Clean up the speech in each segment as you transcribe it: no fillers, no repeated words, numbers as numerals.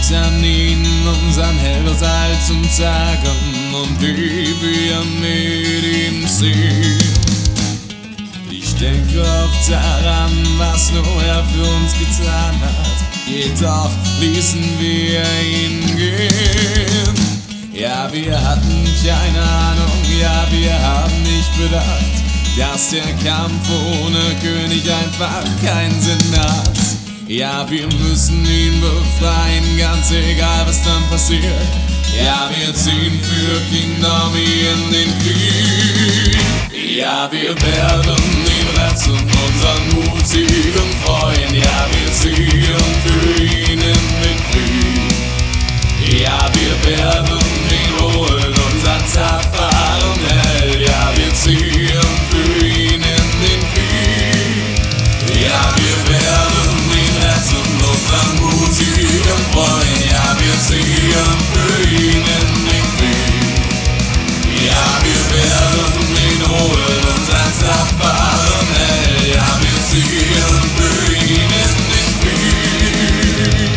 an ihn, unseren Held aus alten Tagen und wie wir mit ihm sehen. Ich denke oft daran, was nur er für uns getan hat, jedoch ließen wir ihn gehen. Ja, wir hatten keine Ahnung, ja, wir haben nicht bedacht, dass der Kampf ohne König einfach keinen Sinn hat. Ja, wir müssen ihn befreien, ganz egal was dann passiert. Ja, wir ziehen für King Nami in den Krieg. Ja, wir werden ihn retten, unseren mutigen Freund. Ja, wir ziehen für ihn in den Krieg. Ja, wir werden ihn holen, unseren tapferen Held. Ja, wir ziehen für ihn in den Krieg. Ja, wir werden ihn retten, unseren mutigen Freund. Ja, wir ziehen für ihn in den Krieg. Ja, wir werden ihn holen, unseren tapferen Held. Ja, wir ziehen für ihn in den Krieg.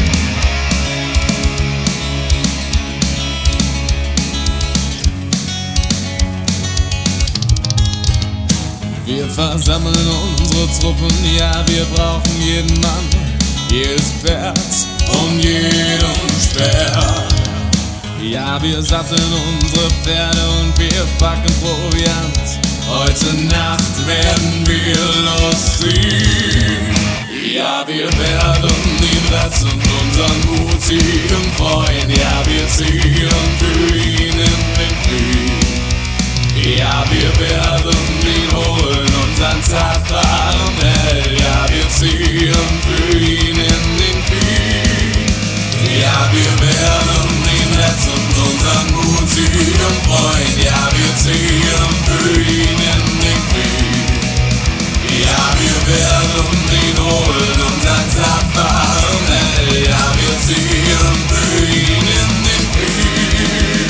Wir versammeln unsere Truppen, ja, wir brauchen jeden Mann, jedes Pferd und jeden Speer. Ja, wir satteln unsere Pferde und wir packen Proviant. Heute Nacht werden wir losziehen. Ja, wir werden ihn retten, unseren mutigen Freund. Ja, wir ziehen für ihn in den Krieg. Ja, wir werden ihn holen, unseren tapferen Held. Ja, wir ziehen für ihn in den Krieg. Ja, wir werden ihn retten, unseren mutigen Freund. Ja, wir ziehen für ihn in den Krieg. Ja, wir werden ihn holen, unseren tapferen Held. Ja, wir ziehen für ihn in den Krieg.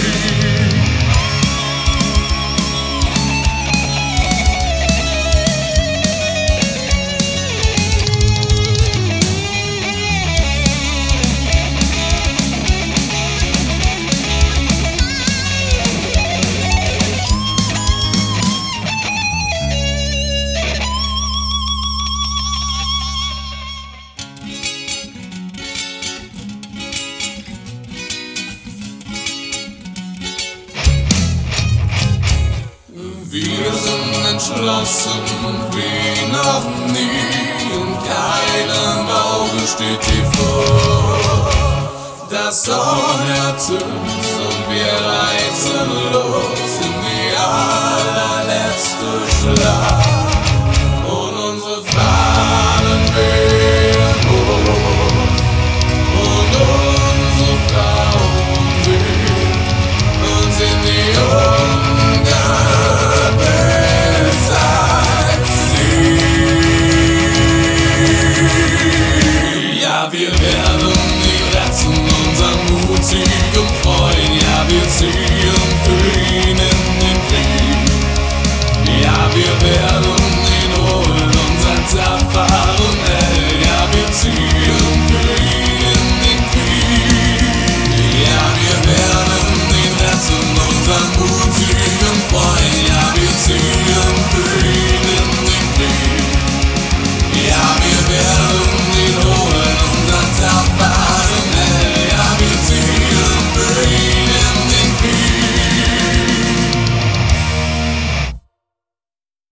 Wir sind entschlossen wie noch nie und keinem Auge steht die vor. Das Horn ertönt und wir reiten los in die allerletzte Schlacht.